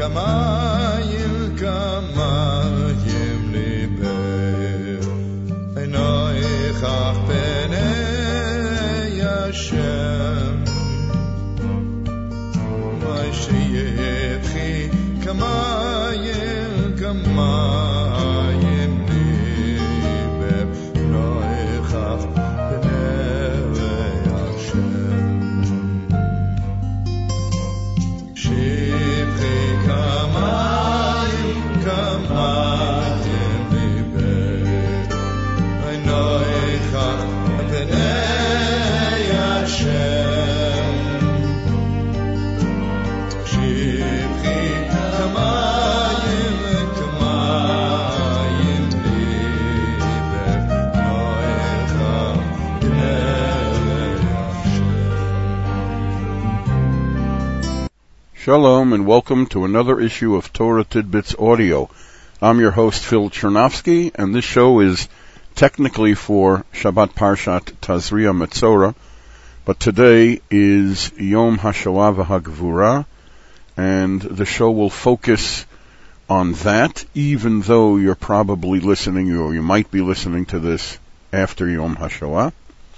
kamayim kamayim liber Einoi chach penei Hashem Mai sheyevchi kamayim kamayim liber Einoi chach penei Hashem Shivchi kamayim kamayim liber Einoi chach penei Hashem Shivchi kamayim kamayim liber Einoi chach penei Hashem. Shalom and welcome to another issue of Torah Tidbits Audio. I'm your host Phil Chernovsky, and this show is technically for Shabbat Parshat Tazria Metzora, but today is Yom HaShoah v'Hagvura, and the show will focus on that, even though you're probably listening, or you might be listening to this after Yom HaShoah,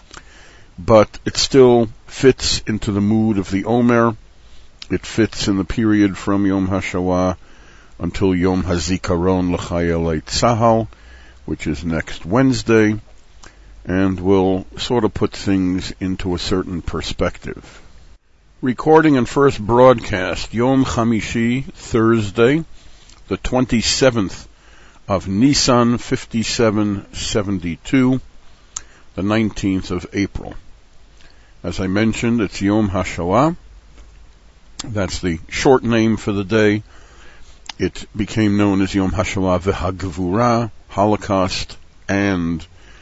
but it still fits into the mood of the Omer. It fits in the period from Yom HaShoah until Yom HaZikaron L'Chayelei Tzahal, which is next Wednesday, and will sort of put things into a certain perspective. Recording and first broadcast, Yom Chamishi, Thursday, the 27th of Nisan 5772, the 19th of April. As I mentioned, it's Yom HaShoah. That's the short name for the day. It became known as Yom HaShoah v'Hagvura, Holocaust and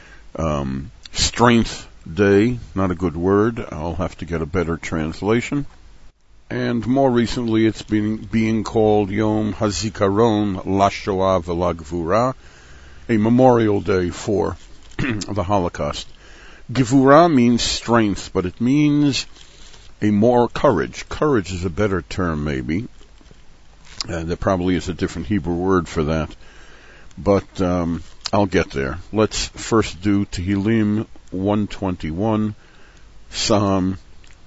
Strength Day. Not a good word. I'll have to get a better translation. And more recently, it's being called Yom HaZikaron LaShoah v'Hagvura, a memorial day for the Holocaust. Gevura means strength, but it means a more courage. Courage is a better term, maybe. There probably is a different Hebrew word for that. But I'll get there. Let's first do Tehillim 121, Psalm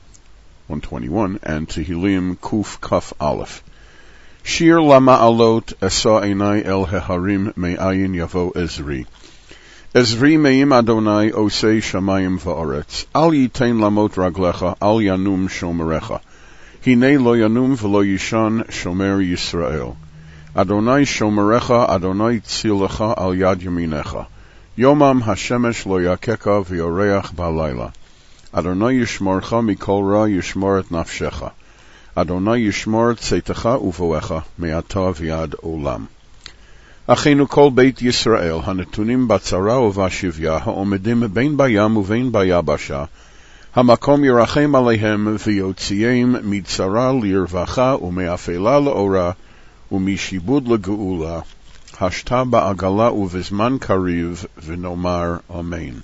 121, and Tehillim Kuf Kaf Aleph. Shir Lama'alot Esa Einai El Heharim Me'ayin Yavo Ezri. Ezri me'im Adonai osei shamayim va'aretz. Al yitein lamot raglecha, al yanum shomerecha. Hine lo yanum v'lo yishan shomer Yisrael. Adonai shomerecha, Adonai tzilecha al yad yaminecha. Yomam hashemesh lo yakeka v'yoreach ba'layla. Adonai yishmorcha mikol ra yishmor et nafshecha. Adonai yishmor tzeitecha uvoecha me'ata v'yad olam. Achenu kol beit Yisrael, hanetunim batzara uvashivya, haomedim bein bayam uvein bayabasha, hamakom yirachem aleihem v'yotziem mitzara lirvacha umeafela leora umishibud legeula, hashta ba'agala uvizman kariv v'nomar amen.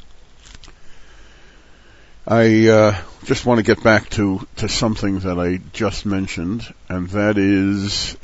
I just want to get back to something that I just mentioned, and that is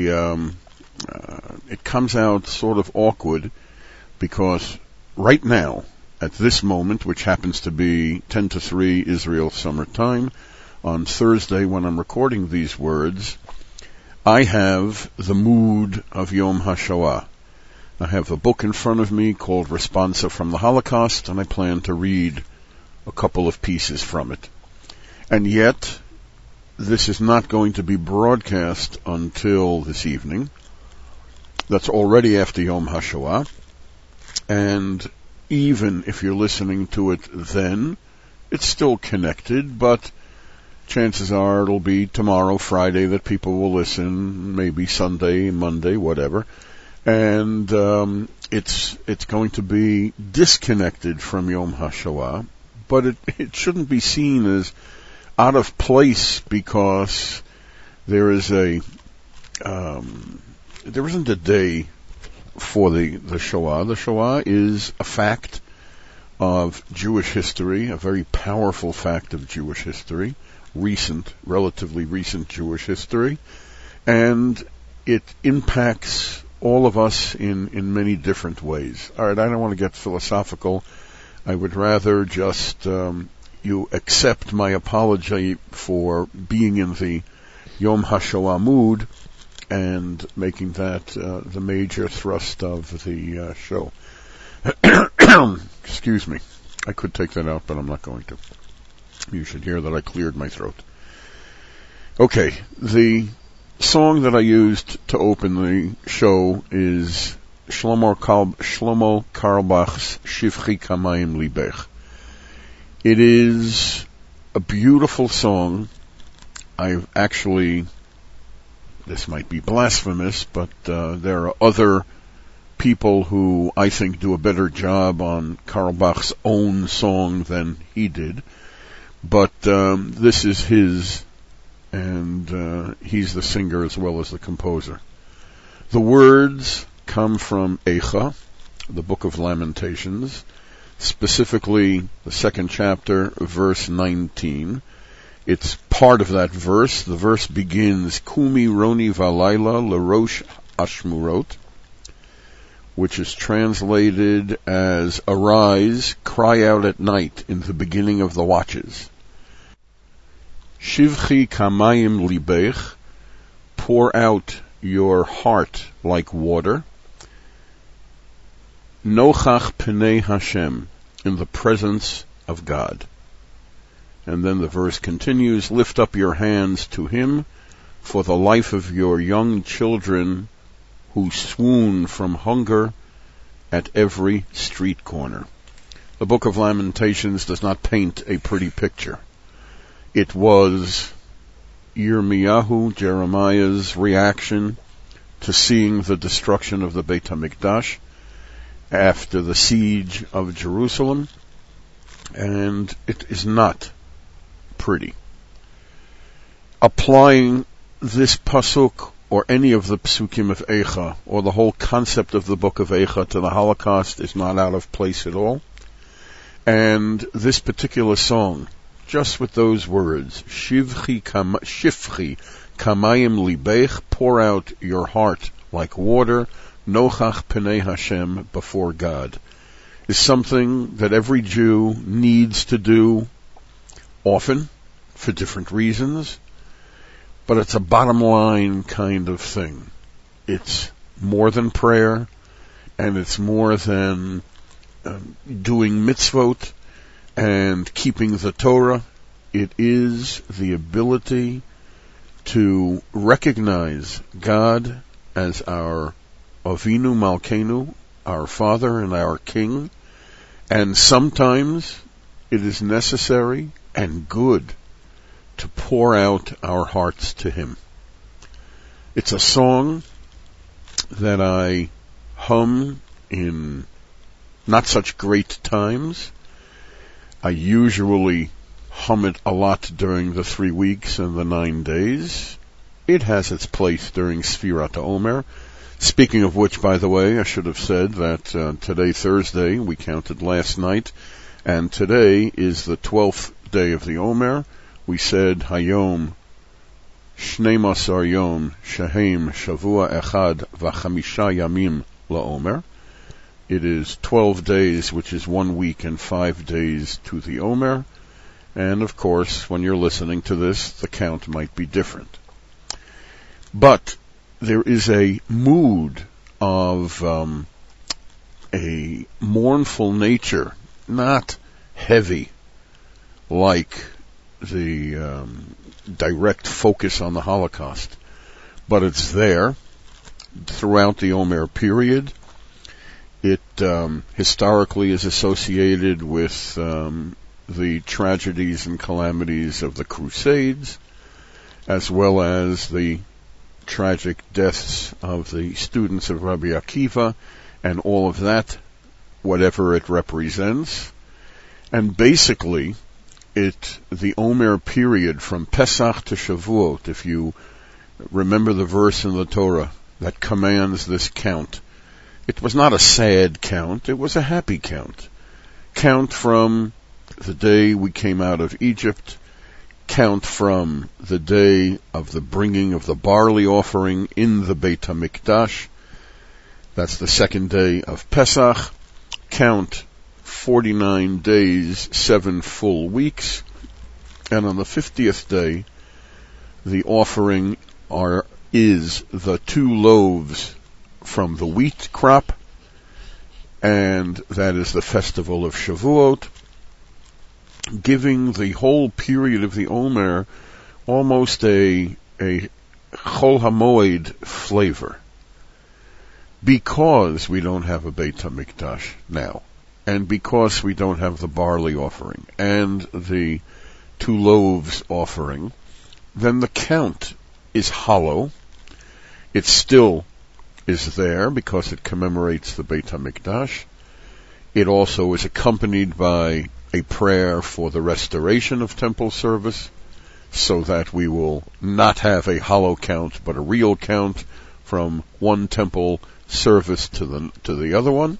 it comes out sort of awkward because right now, at this moment, which happens to be 10 to 3 Israel Summer Time, on Thursday when I'm recording these words, I have the mood of Yom HaShoah. I have a book in front of me called Responsa from the Holocaust, and I plan to read a couple of pieces from it. And yet, this is not going to be broadcast until this evening. That's already after Yom HaShoah, and even if you're listening to it then, it's still connected, but chances are it'll be tomorrow, Friday, that people will listen, maybe Sunday, Monday, whatever, and it's going to be disconnected from Yom HaShoah, but it shouldn't be seen as out of place because there isn't a day for the Shoah. The Shoah is a fact of Jewish history, a very powerful fact of Jewish history, relatively recent Jewish history, and it impacts all of us in many different ways. All right, I don't want to get philosophical. I would rather just you accept my apology for being in the Yom HaShoah mood and making that the major thrust of the show. Excuse me. I could take that out, but I'm not going to. You should hear that I cleared my throat. Okay, the song that I used to open the show is Shlomo Carlebach's Shivchi Kamayim Libech. It is a beautiful song. I've actually, this might be blasphemous, but there are other people who I think do a better job on Carlebach's own song than he did. But this is his, and he's the singer as well as the composer. The words come from Eicha, the Book of Lamentations, specifically the 2nd chapter, verse 19. It's part of that verse. The verse begins, Kumi Roni Valayla L'Rosh Ashmurot, which is translated as, arise, cry out at night in the beginning of the watches. Shivchi Kamayim Libech, pour out your heart like water. Nochach Pnei Hashem, in the presence of God. And then the verse continues, lift up your hands to him for the life of your young children who swoon from hunger at every street corner. The Book of Lamentations does not paint a pretty picture. It was Yirmiyahu, Jeremiah's reaction to seeing the destruction of the Beit HaMikdash after the siege of Jerusalem, and it is not pretty. Applying this pasuk or any of the psukim of Eicha or the whole concept of the book of Eicha to the Holocaust is not out of place at all. And this particular song, just with those words, Shivchi Kamayim Libech, pour out your heart like water, Nochach Pnei Hashem, before God, is something that every Jew needs to do often for different reasons, but it's a bottom line kind of thing. It's more than prayer, and it's more than doing mitzvot and keeping the Torah. It is the ability to recognize God as our Avinu Malkeinu, our Father and our King, and sometimes it is necessary and good to pour out our hearts to Him. It's a song that I hum in not such great times. I usually hum it a lot during the 3 weeks and the 9 days. It has its place during Sfirat HaOmer. Speaking of which, by the way, I should have said that today, Thursday, we counted last night, and today is the 12th day of the Omer. We said Hayom, Shnei Masar Yom, Shehem, Shavua Echad, V'chamisha Yamim LaOmer. It is 12 days, which is 1 week and 5 days to the Omer. And of course, when you're listening to this, the count might be different. But there is a mood of a mournful nature, not heavy like the direct focus on the Holocaust, but it's there throughout the Omer period. It historically is associated with the tragedies and calamities of the Crusades, as well as the tragic deaths of the students of Rabbi Akiva, and all of that, whatever it represents. And basically, the Omer period from Pesach to Shavuot, if you remember the verse in the Torah that commands this count, it was not a sad count, it was a happy count. Count from the day we came out of Egypt, count from the day of the bringing of the barley offering in the Beit HaMikdash. That's the second day of Pesach. Count 49 days, 7 full weeks. And on the 50th day, the offering is the 2 loaves from the wheat crop, and that is the festival of Shavuot, giving the whole period of the Omer almost a Chol HaMoed flavor. Because we don't have a Beit HaMikdash now, and because we don't have the barley offering and the 2 loaves offering, then the count is hollow. It still is there because it commemorates the Beit HaMikdash. It also is accompanied by a prayer for the restoration of temple service, so that we will not have a hollow count, but a real count from one temple service to the other one.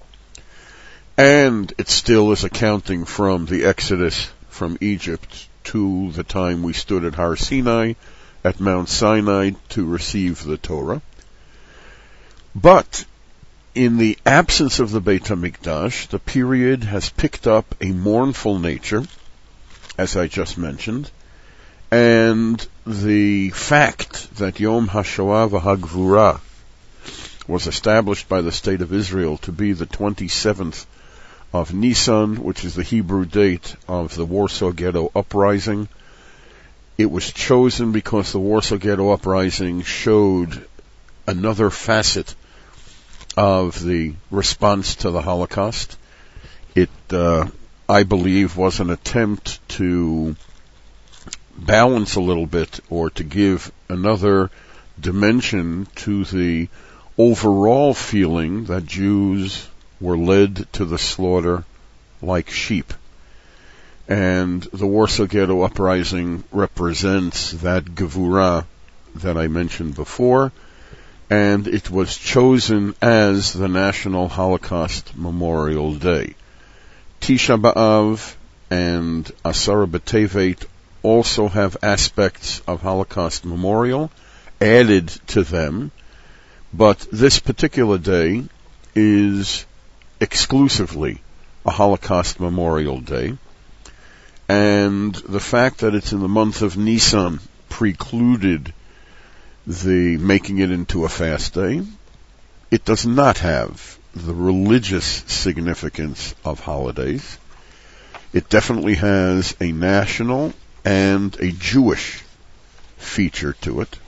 And it still is accounting from the Exodus from Egypt to the time we stood at Har Sinai, at Mount Sinai, to receive the Torah. But in the absence of the Beit HaMikdash, the period has picked up a mournful nature, as I just mentioned, and the fact that Yom HaShoah v'Hagvura was established by the State of Israel to be the 27th of Nisan, which is the Hebrew date of the Warsaw Ghetto Uprising. It was chosen because the Warsaw Ghetto Uprising showed another facet of the response to the Holocaust. It, I believe, was an attempt to balance a little bit, or to give another dimension to the overall feeling that Jews were led to the slaughter like sheep. And the Warsaw Ghetto Uprising represents that Gevurah that I mentioned before, and it was chosen as the National Holocaust Memorial Day. Tisha B'Av and Asara B'Tevet also have aspects of Holocaust Memorial added to them, but this particular day is exclusively a Holocaust Memorial Day, and the fact that it's in the month of Nisan precluded the making it into a fast day. It does not have the religious significance of holidays. It definitely has a national and a Jewish feature to it,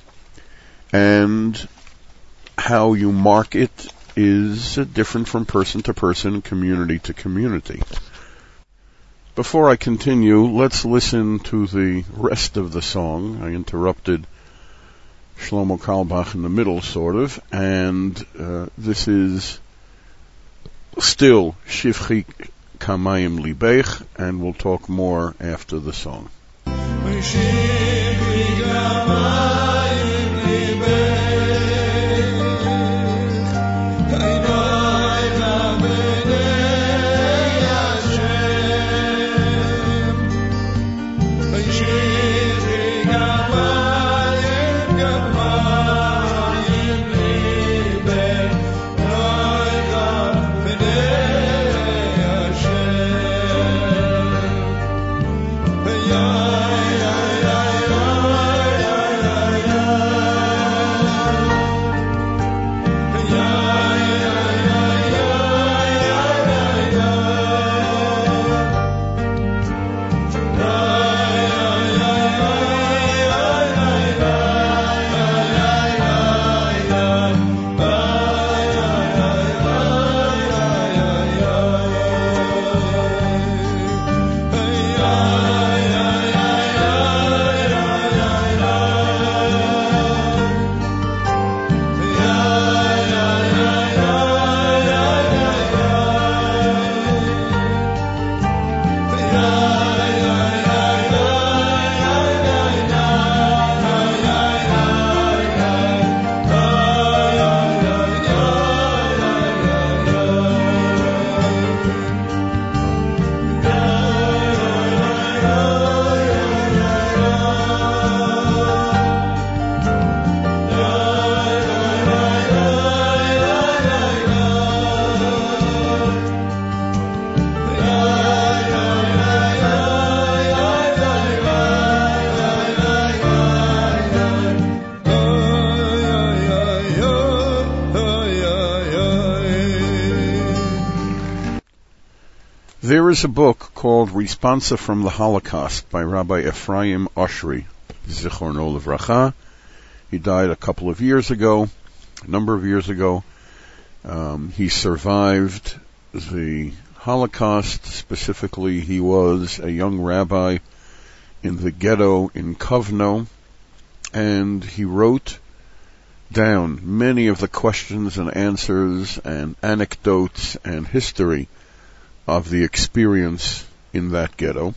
and how you mark it is different from person to person, community to community. Before I continue, let's listen to the rest of the song. I interrupted Shlomo Carlebach in the middle, sort of, and this is still Shivchi Kamayim Libech, and we'll talk more after the song. Yeah. There is a book called Responsa from the Holocaust by Rabbi Ephraim Oshry, Zichrono Livracha. He died a number of years ago. He survived the Holocaust. Specifically, he was a young rabbi in the ghetto in Kovno, and he wrote down many of the questions and answers and anecdotes and history of the experience in that ghetto.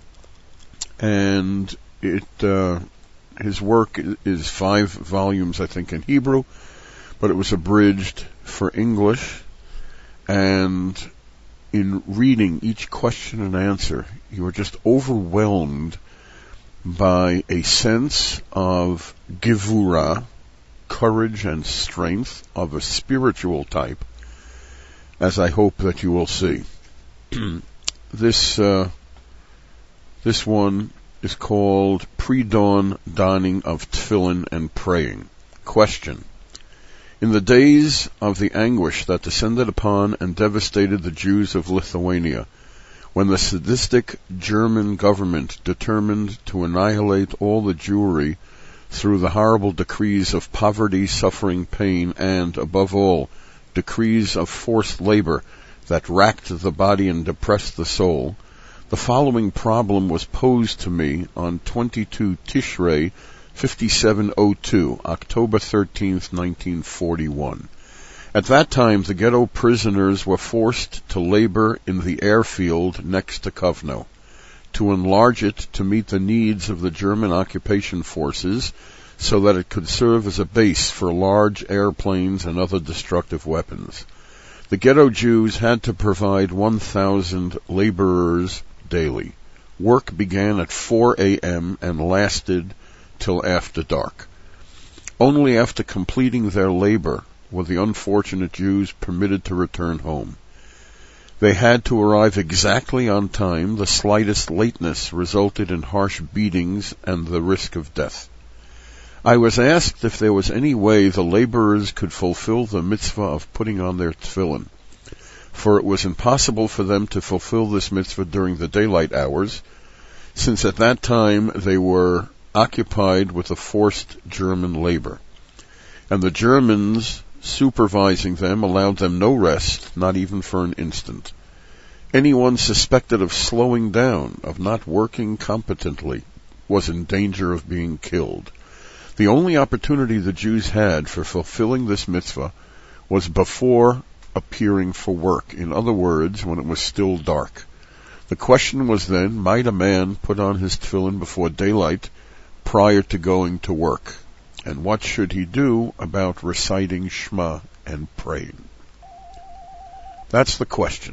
And his work is 5 volumes, I think, in Hebrew, but it was abridged for English. And in reading each question and answer, you were just overwhelmed by a sense of gevura, courage and strength of a spiritual type, as I hope that you will see. This one is called Pre-Dawn Donning of Tefillin and Praying. Question: in the days of the anguish that descended upon and devastated the Jews of Lithuania, when the sadistic German government determined to annihilate all the Jewry through the horrible decrees of poverty, suffering, pain, and, above all, decrees of forced labor that racked the body and depressed the soul, the following problem was posed to me on 22 Tishrei 5702, October 13th, 1941. At that time, the ghetto prisoners were forced to labor in the airfield next to Kovno, to enlarge it to meet the needs of the German occupation forces so that it could serve as a base for large airplanes and other destructive weapons. The ghetto Jews had to provide 1,000 laborers daily. Work began at 4 a.m. and lasted till after dark. Only after completing their labor were the unfortunate Jews permitted to return home. They had to arrive exactly on time. The slightest lateness resulted in harsh beatings and the risk of death. I was asked if there was any way the laborers could fulfill the mitzvah of putting on their tefillin, for it was impossible for them to fulfill this mitzvah during the daylight hours, since at that time they were occupied with the forced German labor, and the Germans supervising them allowed them no rest, not even for an instant. Anyone suspected of slowing down, of not working competently, was in danger of being killed. The only opportunity the Jews had for fulfilling this mitzvah was before appearing for work, in other words, when it was still dark. The question was then, might a man put on his tefillin before daylight prior to going to work? And what should he do about reciting Shema and praying? That's the question.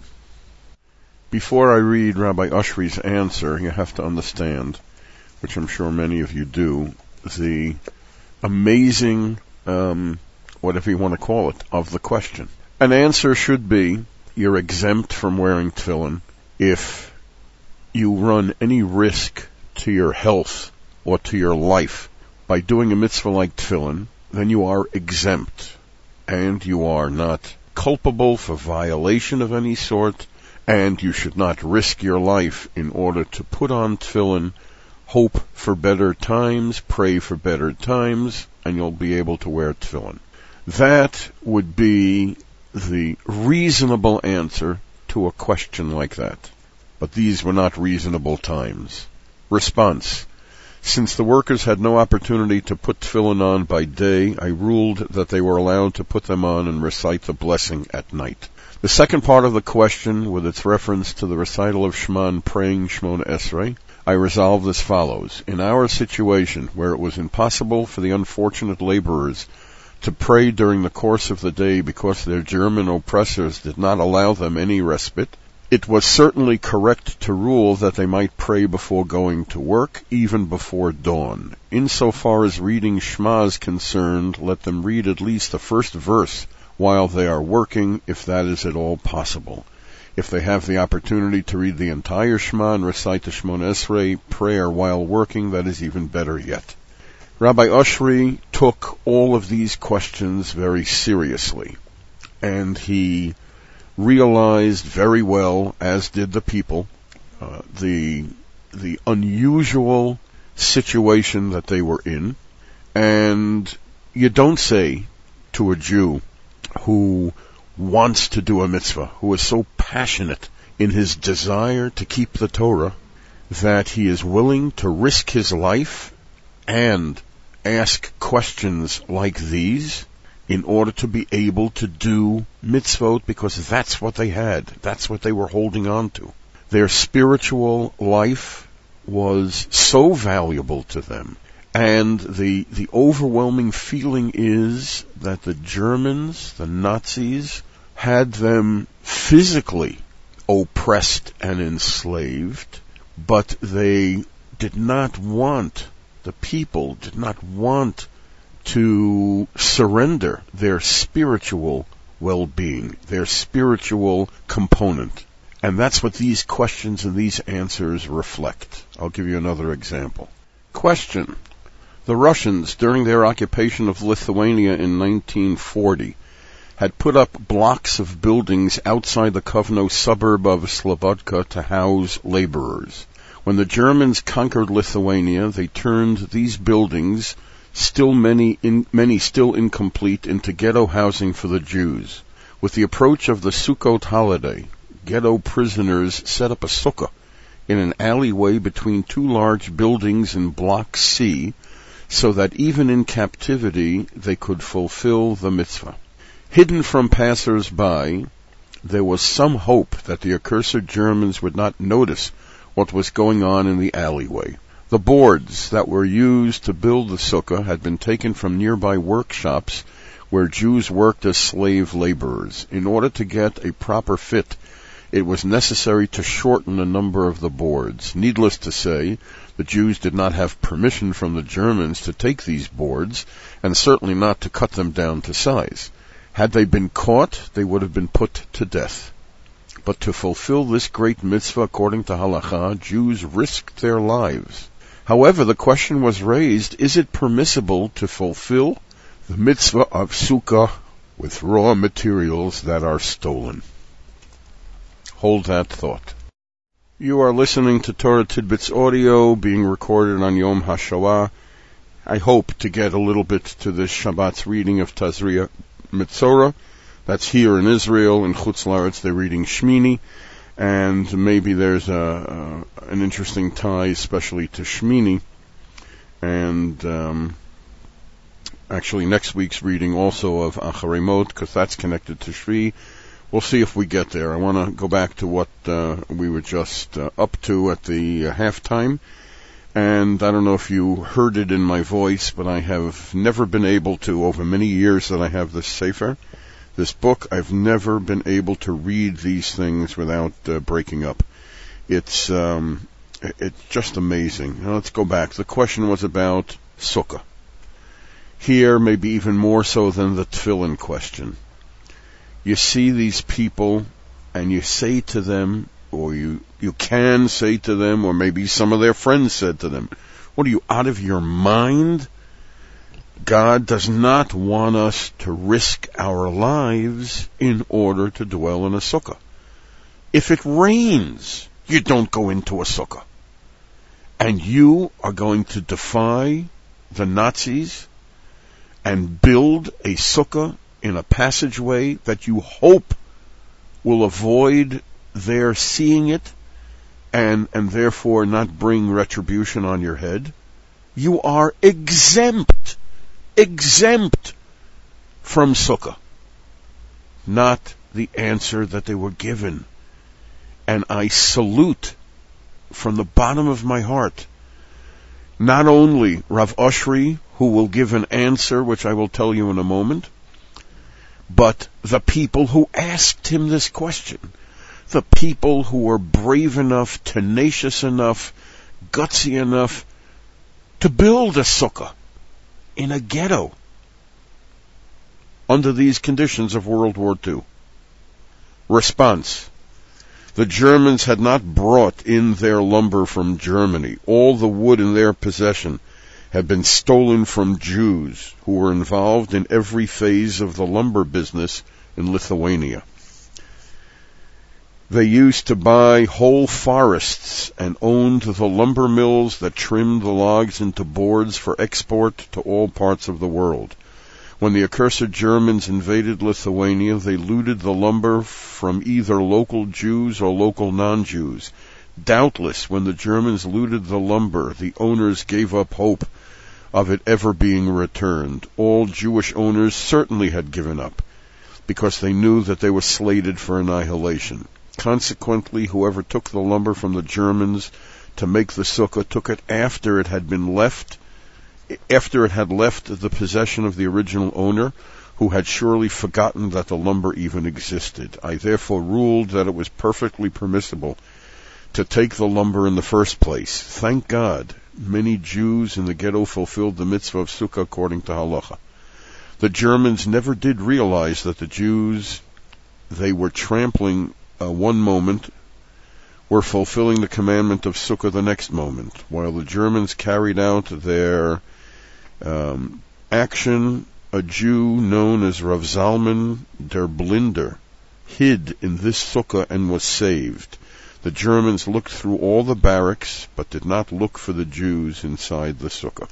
Before I read Rabbi Oshry's answer, you have to understand, which I'm sure many of you do, the amazing, whatever you want to call it, of the question. An answer should be, you're exempt from wearing tefillin if you run any risk to your health or to your life by doing a mitzvah like tefillin, then you are exempt, and you are not culpable for violation of any sort, and you should not risk your life in order to put on tefillin, hope for better times, pray for better times, and you'll be able to wear tefillin. That would be the reasonable answer to a question like that. But these were not reasonable times. Response: since the workers had no opportunity to put tefillin on by day, I ruled that they were allowed to put them on and recite the blessing at night. The second part of the question, with its reference to the recital of Shema and praying Shemona Esrei, I resolved as follows. In our situation, where it was impossible for the unfortunate laborers to pray during the course of the day because their German oppressors did not allow them any respite, it was certainly correct to rule that they might pray before going to work, even before dawn. Insofar as reading Shema is concerned, let them read at least the first verse while they are working, if that is at all possible. If they have the opportunity to read the entire Shema and recite the Shemona Esrei prayer while working, that is even better yet. Rabbi Oshry took all of these questions very seriously, and he realized very well, as did the people, the unusual situation that they were in. And you don't say to a Jew who wants to do a mitzvah, who is so passionate in his desire to keep the Torah, that he is willing to risk his life and ask questions like these in order to be able to do mitzvot, because that's what they had. That's what they were holding on to. Their spiritual life was so valuable to them. And the overwhelming feeling is that the Germans, the Nazis, had them physically oppressed and enslaved, but the people did not want to surrender their spiritual well-being, their spiritual component. And that's what these questions and these answers reflect. I'll give you another example. Question. The Russians, during their occupation of Lithuania in 1940, had put up blocks of buildings outside the Kovno suburb of Slobodka to house laborers. When the Germans conquered Lithuania, they turned these buildings, many still incomplete, into ghetto housing for the Jews. With the approach of the Sukkot holiday, ghetto prisoners set up a sukkah in an alleyway between two large buildings in Block C, so that even in captivity they could fulfill the mitzvah. Hidden from passers-by, there was some hope that the accursed Germans would not notice what was going on in the alleyway. The boards that were used to build the sukkah had been taken from nearby workshops where Jews worked as slave laborers. In order to get a proper fit, it was necessary to shorten a number of the boards. Needless to say, the Jews did not have permission from the Germans to take these boards, and certainly not to cut them down to size. Had they been caught, they would have been put to death. But to fulfill this great mitzvah according to halakha, Jews risked their lives. However, the question was raised, is it permissible to fulfill the mitzvah of sukkah with raw materials that are stolen? Hold that thought. You are listening to Torah Tidbits audio being recorded on Yom HaShoah. I hope to get a little bit to this Shabbat's reading of Tazria Mitzorah. That's here in Israel. In Chutz La'aretz they're reading Shmini, and maybe there's an interesting tie especially to Shmini. And actually next week's reading also of Acharei Mot, because that's connected to Shvi. We'll see if we get there. I want to go back to what we were just up to at the halftime. And I don't know if you heard it in my voice, but I have never been able to, over many years that I have this Sefer, this book, I've never been able to read these things without breaking up. It's just amazing. Now let's go back. The question was about Sukkah. Here, maybe even more so than the Tefillin question. You see these people, and you say to them, or you can say to them, or maybe some of their friends said to them, what are you, out of your mind? God does not want us to risk our lives in order to dwell in a sukkah. If it rains, you don't go into a sukkah. And you are going to defy the Nazis and build a sukkah in a passageway that you hope will avoid their seeing it and therefore not bring retribution on your head. You are exempt from sukkah. Not the answer that they were given. And I salute from the bottom of my heart not only Rav Oshri, who will give an answer, which I will tell you in a moment, but the people who asked him this question, the people who were brave enough, tenacious enough, gutsy enough to build a sukkah in a ghetto under these conditions of World War II. Response. The Germans had not brought in their lumber from Germany. All the wood in their possession had been stolen from Jews who were involved in every phase of the lumber business in Lithuania. They used to buy whole forests and owned the lumber mills that trimmed the logs into boards for export to all parts of the world. When the accursed Germans invaded Lithuania, they looted the lumber from either local Jews or local non-Jews. Doubtless, when the Germans looted the lumber, the owners gave up hope of it ever being returned. All Jewish owners certainly had given up, because they knew that they were slated for annihilation. Consequently, whoever took the lumber from the Germans to make the sukkah took it after it had left the possession of the original owner, who had surely forgotten that the lumber even existed. I therefore ruled that it was perfectly permissible to take the lumber in the first place. Thank God, many Jews in the ghetto fulfilled the mitzvah of sukkah according to halacha. The Germans never did realize that the Jews they were trampling one moment were fulfilling the commandment of sukkah the next moment. While the Germans carried out their action, a Jew known as Rav Zalman der Blinder hid in this sukkah and was saved. The Germans looked through all the barracks, but did not look for the Jews inside the sukkah.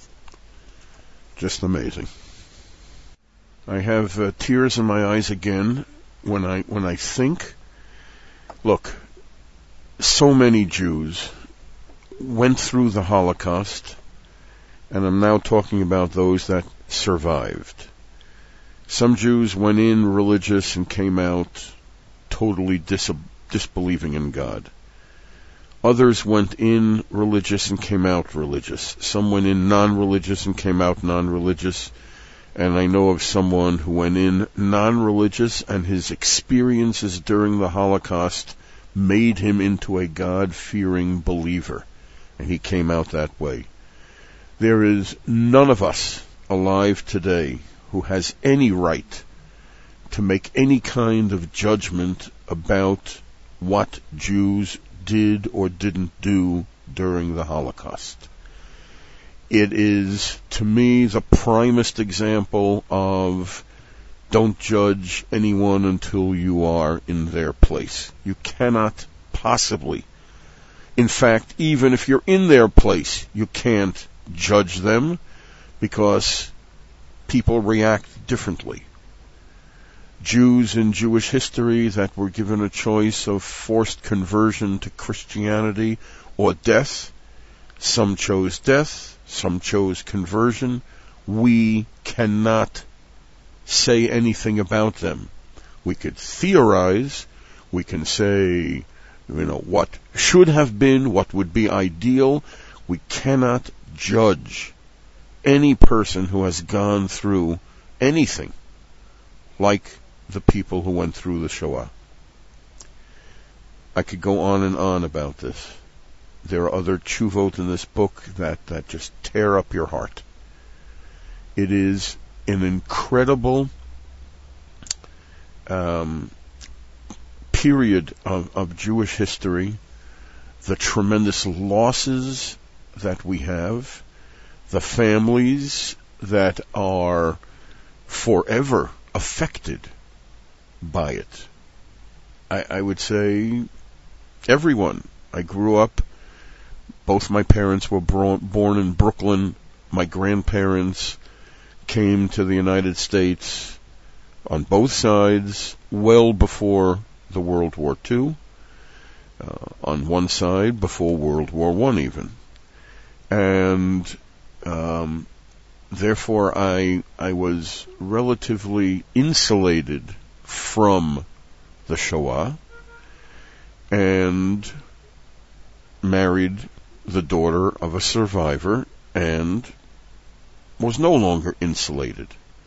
Just amazing. I have tears in my eyes again when I think. Look, so many Jews went through the Holocaust, and I'm now talking about those that survived. Some Jews went in religious and came out totally disbelieving in God. Others went in religious and came out religious. Some went in non-religious and came out non-religious. And I know of someone who went in non-religious, and his experiences during the Holocaust made him into a God-fearing believer. And he came out that way. There is none of us alive today who has any right to make any kind of judgment about what Jews did or didn't do during the Holocaust. It is, to me, the primest example of don't judge anyone until you are in their place. You cannot possibly. In fact, even if you're in their place, you can't judge them because people react differently. Jews in Jewish history that were given a choice of forced conversion to Christianity or death, some chose death, some chose conversion. We cannot say anything about them. We could theorize, we can say, what should have been, what would be ideal. We cannot judge any person who has gone through anything like the people who went through the Shoah. I could go on and on about this. There are other tshuvot in this book that just tear up your heart. It is an incredible period of Jewish history, the tremendous losses that we have, the families that are forever affected by it. I would say everyone. I grew up, both my parents were born in Brooklyn. My grandparents came to the United States on both sides well before the World War II. On one side, before World War I even. And therefore I was relatively insulated from the Shoah and married the daughter of a survivor and was no longer insulated.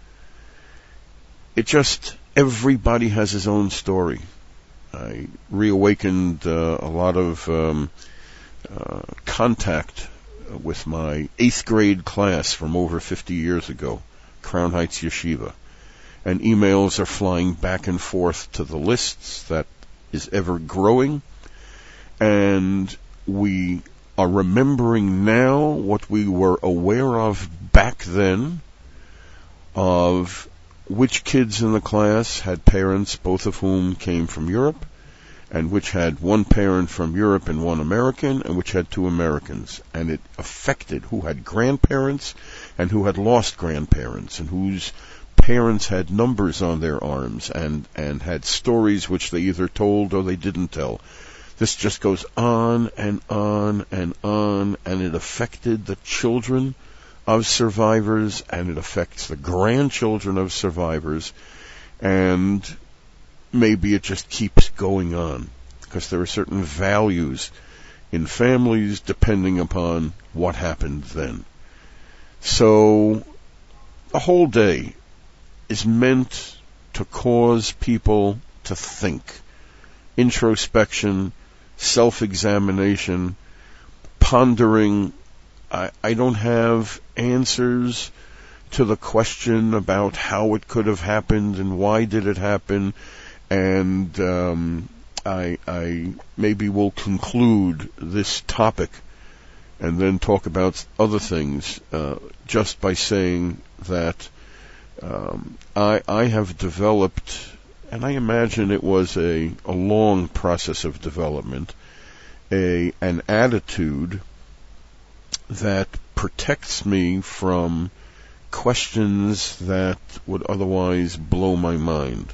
It just, everybody has his own story. I reawakened a lot of contact with my 8th grade class from over 50 years ago, Crown Heights Yeshiva. And emails are flying back and forth to the lists that is ever growing. And we are remembering now what we were aware of back then, of which kids in the class had parents, both of whom came from Europe, and which had one parent from Europe and one American, and which had two Americans. And it affected who had grandparents and who had lost grandparents, and whose parents had numbers on their arms and had stories which they either told or they didn't tell. This just goes on and on and on, and it affected the children of survivors, and it affects the grandchildren of survivors, and maybe it just keeps going on, because there are certain values in families depending upon what happened then. So the whole day is meant to cause people to think. Introspection, self-examination, pondering. I don't have answers to the question about how it could have happened and why did it happen, and I maybe will conclude this topic and then talk about other things just by saying that I have developed, and I imagine it was a long process of development, an attitude that protects me from questions that would otherwise blow my mind.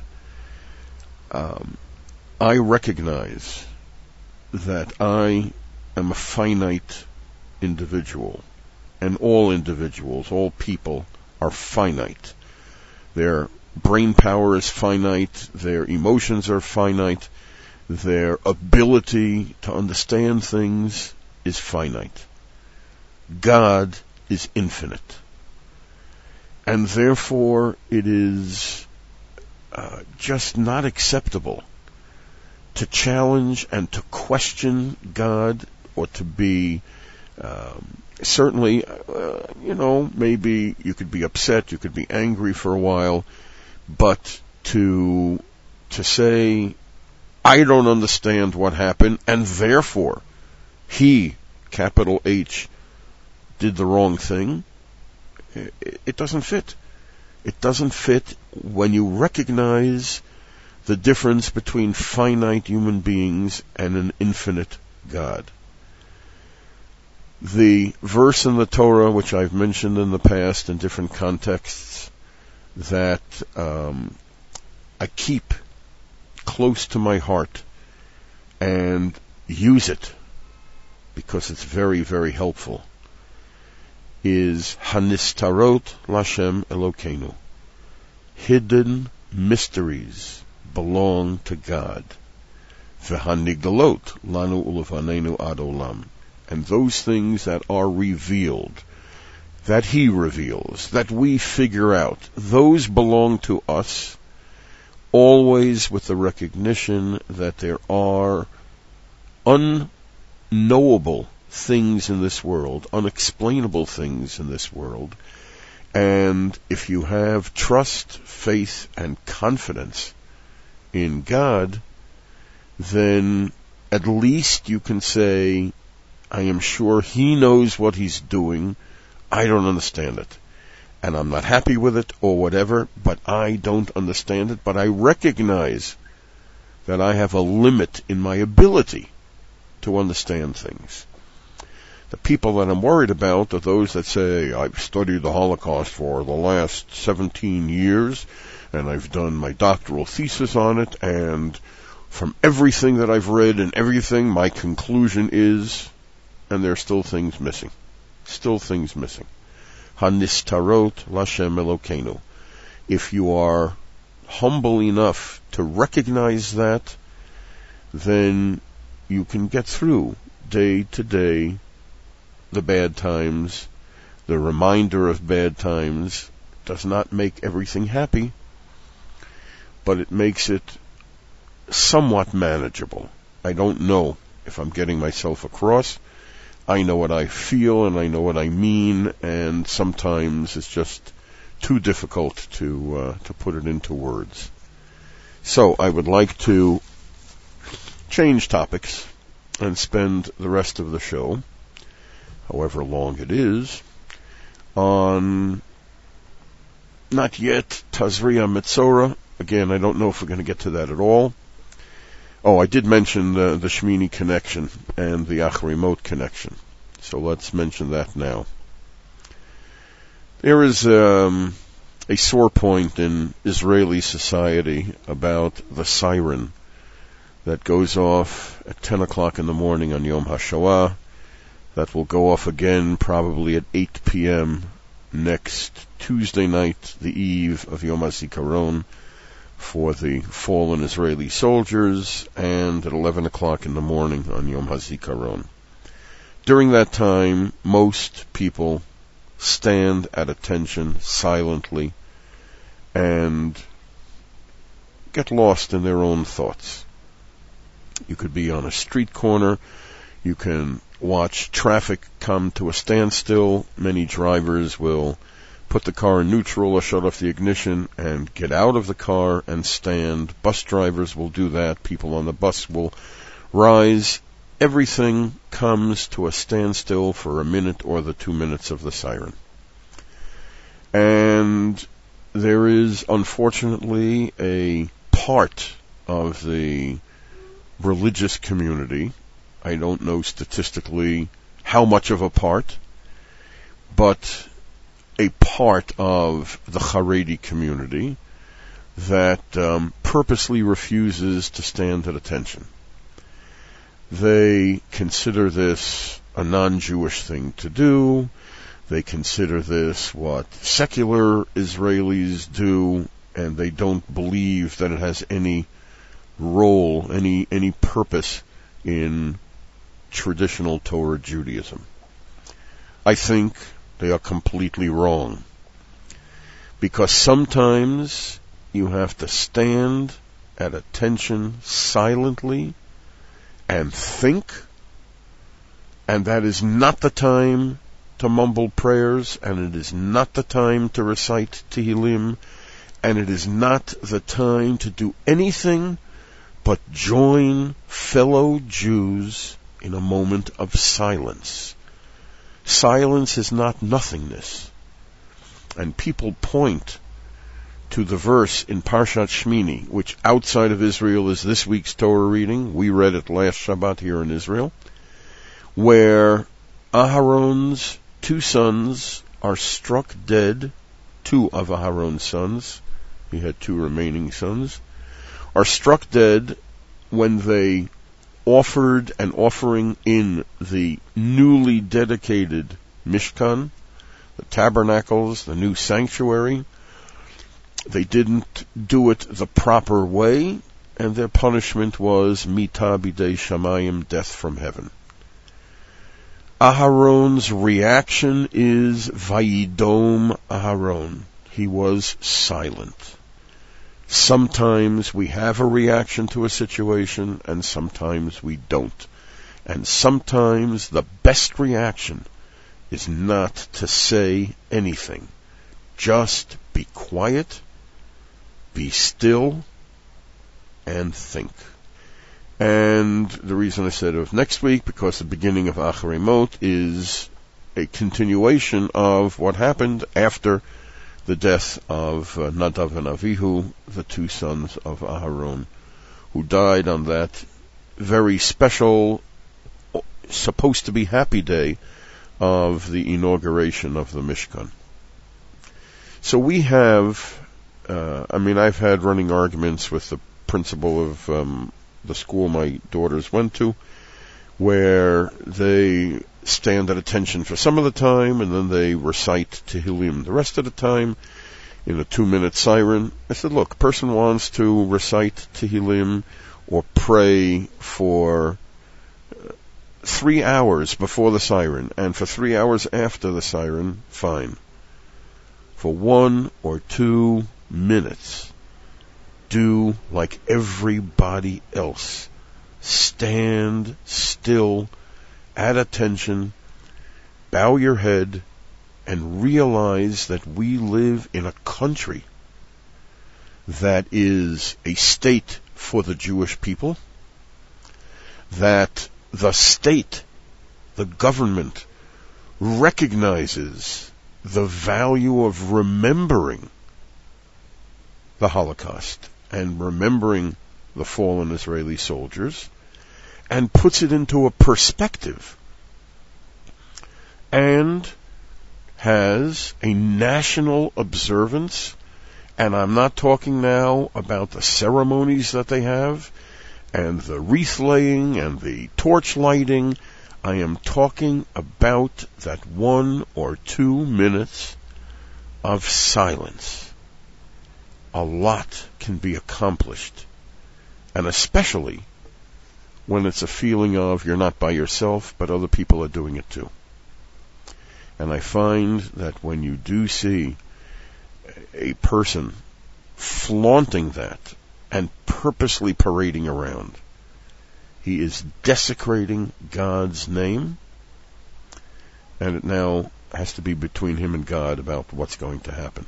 I recognize that I am a finite individual, and all individuals, all people, are finite. Their brain power is finite, their emotions are finite, their ability to understand things is finite. God is infinite. And therefore it is just not acceptable to challenge and to question God, or to be certainly, maybe you could be upset, you could be angry for a while, but to say, I don't understand what happened, and therefore he, capital H, did the wrong thing, it doesn't fit. It doesn't fit when you recognize the difference between finite human beings and an infinite God. The verse in the Torah, which I've mentioned in the past in different contexts, that I keep close to my heart and use it because it's very, very helpful, is Hanistarot Lashem Elokeinu. Hidden mysteries belong to God. V'hanigalot lanu ulevanenu ad olam. And those things that are revealed, that He reveals, that we figure out, those belong to us, always with the recognition that there are unknowable things in this world, unexplainable things in this world, and if you have trust, faith, and confidence in God, then at least you can say, I am sure He knows what He's doing, I don't understand it, and I'm not happy with it, or whatever, but I don't understand it, but I recognize that I have a limit in my ability to understand things. The people that I'm worried about are those that say, I've studied the Holocaust for the last 17 years, and I've done my doctoral thesis on it, and from everything that I've read and everything, my conclusion is, and there are still things missing. Still things missing. Hanistarot Lashem Elokeinu. If you are humble enough to recognize that, then you can get through day to day the bad times. The reminder of bad times does not make everything happy, but it makes it somewhat manageable. I don't know if I'm getting myself across. I know what I feel and I know what I mean, and sometimes it's just too difficult to put it into words. So I would like to change topics and spend the rest of the show, however long it is, on not yet Tazria Metzora. Again, I don't know if we're going to get to that at all, Oh, I did mention the Shmini connection and the Achrimot connection. So let's mention that now. There is a sore point in Israeli society about the siren that goes off at 10 o'clock in the morning on Yom HaShoah, that will go off again probably at 8 p.m. next Tuesday night, the eve of Yom HaZikaron, for the fallen Israeli soldiers, and at 11 o'clock in the morning on Yom HaZikaron. During that time, most people stand at attention silently and get lost in their own thoughts. You could be on a street corner, you can watch traffic come to a standstill. Many drivers will put the car in neutral or shut off the ignition and get out of the car and stand. Bus drivers will do that. People on the bus will rise. Everything comes to a standstill for a minute or the 2 minutes of the siren. And there is, unfortunately, a part of the religious community, I don't know statistically how much of a part, but a part of the Haredi community that purposely refuses to stand at attention. They consider this a non-Jewish thing to do. They consider this what secular Israelis do, and they don't believe that it has any role, any purpose in traditional Torah Judaism. I think they are completely wrong, because sometimes you have to stand at attention silently and think, and that is not the time to mumble prayers, and it is not the time to recite Tehillim, and it is not the time to do anything but join fellow Jews in a moment of silence. Silence is not nothingness. And people point to the verse in Parshat Shmini, which outside of Israel is this week's Torah reading. We read it last Shabbat here in Israel, where Aharon's 2 sons are struck dead. 2 of Aharon's sons, he had 2 remaining sons, are struck dead when they offered an offering in the newly dedicated Mishkan, the tabernacles, the new sanctuary. They didn't do it the proper way, and their punishment was Mita bidei shamayim, death from heaven. Aharon's reaction is Vayidom Aharon. He was silent. Sometimes we have a reaction to a situation, and sometimes we don't. And sometimes the best reaction is not to say anything. Just be quiet, be still, and think. And the reason I said of next week, because the beginning of Achrimot is a continuation of what happened after the death of Nadav and Avihu, the 2 sons of Aharon, who died on that very special, supposed to be happy day of the inauguration of the Mishkan. So we have, I've had running arguments with the principal of the school my daughters went to, where they stand at attention for some of the time, and then they recite Tehillim the rest of the time in a 2-minute siren. I said, look, a person wants to recite Tehillim or pray for 3 hours before the siren, and for 3 hours after the siren, fine. For 1 or 2 minutes, do like everybody else. Stand still, at attention, bow your head, and realize that we live in a country that is a state for the Jewish people, that the state, the government, recognizes the value of remembering the Holocaust and remembering the fallen Israeli soldiers, and puts it into a perspective, and has a national observance. And I'm not talking now about the ceremonies that they have, and the wreath laying, and the torch lighting. I am talking about that 1 or 2 minutes of silence. A lot can be accomplished, and especially when it's a feeling of you're not by yourself, but other people are doing it too. And I find that when you do see a person flaunting that and purposely parading around, he is desecrating God's name, and it now has to be between him and God about what's going to happen.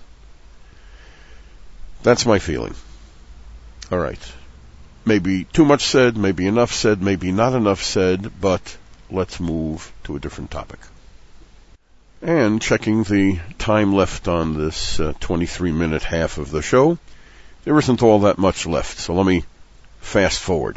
That's my feeling. All right. Maybe too much said, maybe enough said, maybe not enough said, but let's move to a different topic. And checking the time left on this 23-minute half of the show, there isn't all that much left, so let me fast forward.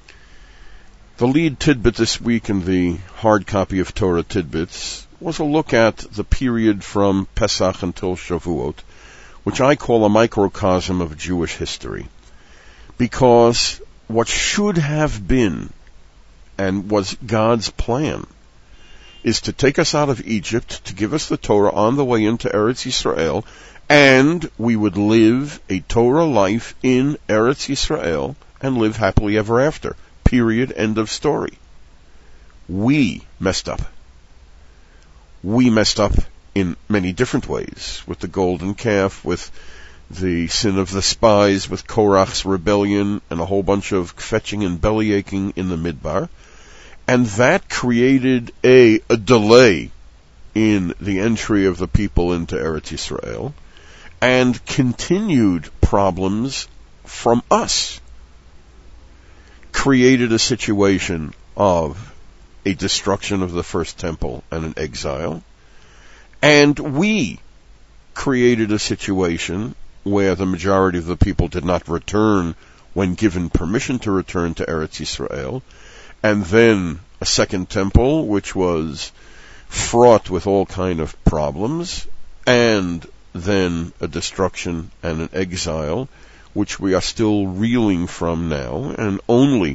The lead tidbit this week in the hard copy of Torah Tidbits was a look at the period from Pesach until Shavuot, which I call a microcosm of Jewish history. Because what should have been, and was God's plan, is to take us out of Egypt, to give us the Torah on the way into Eretz Yisrael, and we would live a Torah life in Eretz Yisrael and live happily ever after. Period. End of story. We messed up. We messed up in many different ways, with the golden calf, with the sin of the spies, with Korach's rebellion, and a whole bunch of fetching and bellyaching in the Midbar. And that created a delay in the entry of the people into Eretz Yisrael, and continued problems from us. Created a situation of a destruction of the first temple and an exile. And we created a situation where the majority of the people did not return when given permission to return to Eretz Yisrael. And then a second temple, which was fraught with all kind of problems. And then a destruction and an exile, which we are still reeling from now, and only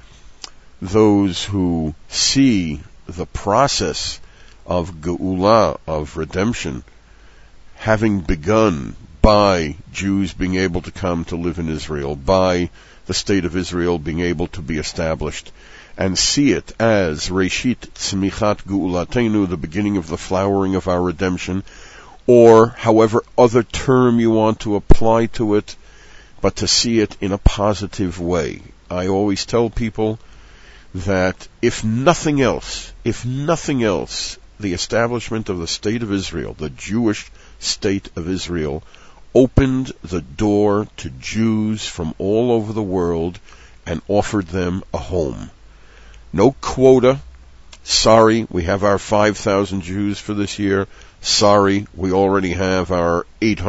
those who see the process of Geula, of redemption, having begun by Jews being able to come to live in Israel, by the state of Israel being able to be established, and see it as Reshit Tzmichat Geulatenu, the beginning of the flowering of our redemption, or however other term you want to apply to it, but to see it in a positive way. I always tell people that if nothing else, the establishment of the state of Israel, the Jewish state of Israel, opened the door to Jews from all over the world and offered them a home. No quota. Sorry, we have our 5,000 Jews for this year. Sorry, we already have our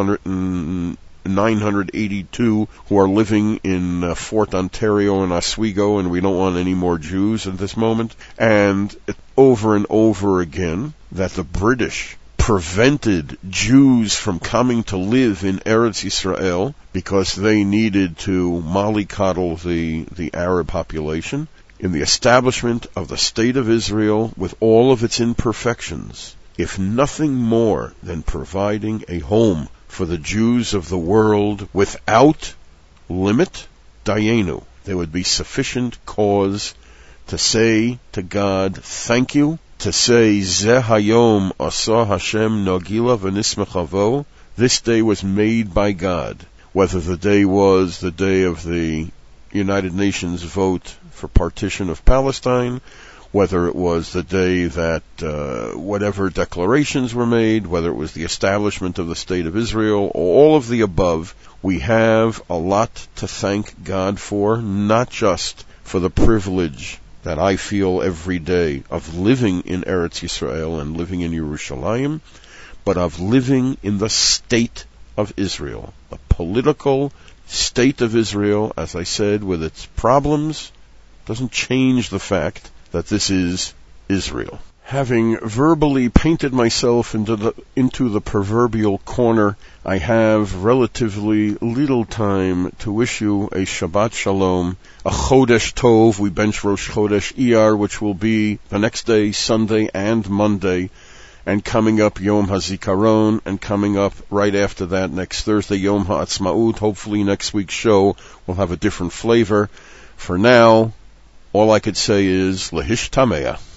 982 who are living in Fort Ontario and Oswego, and we don't want any more Jews at this moment. And over and over again, that the British prevented Jews from coming to live in Eretz Yisrael because they needed to mollycoddle the Arab population. In the establishment of the State of Israel with all of its imperfections, if nothing more than providing a home for the Jews of the world without limit, Dayenu, there would be sufficient cause to say to God, thank you, to say, Zeh hayom asa Hashem nogila v'nismechavo, this day was made by God. Whether the day was the day of the United Nations vote for partition of Palestine, whether it was the day that whatever declarations were made, whether it was the establishment of the State of Israel, all of the above, we have a lot to thank God for, not just for the privilege that I feel every day of living in Eretz Yisrael and living in Yerushalayim, but of living in the State of Israel, the political, state of Israel, as I said, with its problems, doesn't change the fact that this is Israel. Having verbally painted myself into the proverbial corner, I have relatively little time to wish you a Shabbat Shalom, a Chodesh Tov. We bench Rosh Chodesh Iyar, which will be the next day, Sunday and Monday, and coming up Yom HaZikaron, and coming up right after that next Thursday, Yom HaAtzmaut. Hopefully next week's show will have a different flavor. For now, all I could say is Lehish Tameah.